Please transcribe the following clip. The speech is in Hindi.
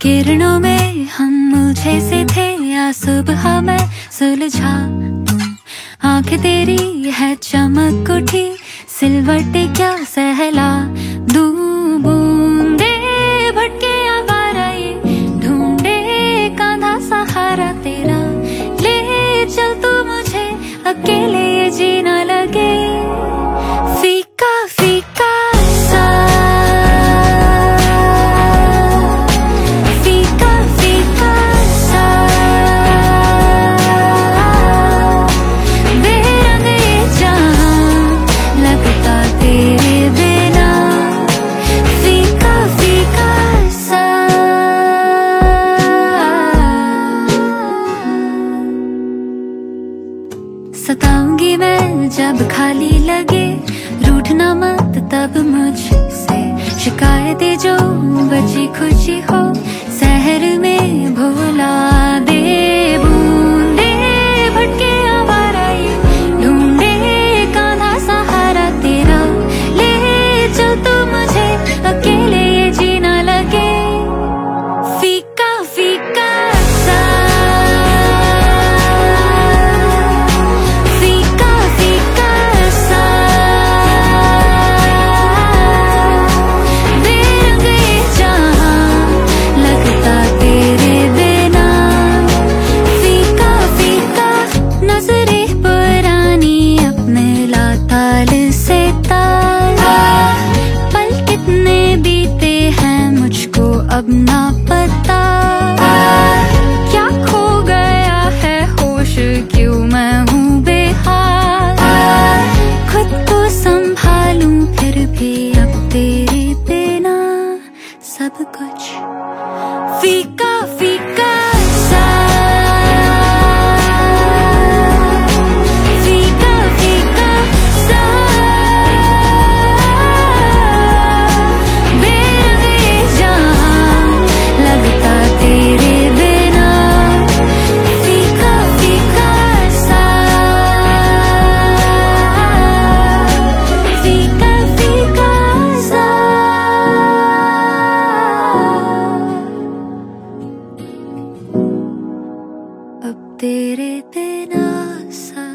किरणों में हम मुझे से थे या सुबह मैं सुलझा दूं। आंख तेरी है चमक उठी सिलवटे क्या सहला दूं। बूंदे भटके आवारा ये ढूंढे कांधा सहारा तेरा। ले चल तू मुझे अकेले ये जीना लगे। फीका फीका सा सताऊंगी मैं जब खाली लगे। रूठना मत तब मुझसे शिकायतें जो बची खुशी हो शहर में भुला दे। बूंदे भटके आवारा ये ढूंढे कांधा सहारा तेरा। ले चल तू मुझे अकेले ये जीना लगे। फीका फीका सा अब ना पता क्या खो गया है होश क्यों मैं हूँ बेहाल। खुद को संभालूं फिर भी अब तेरे बिना सब कुछ फीका फीका सा। अब तेरे बिना सा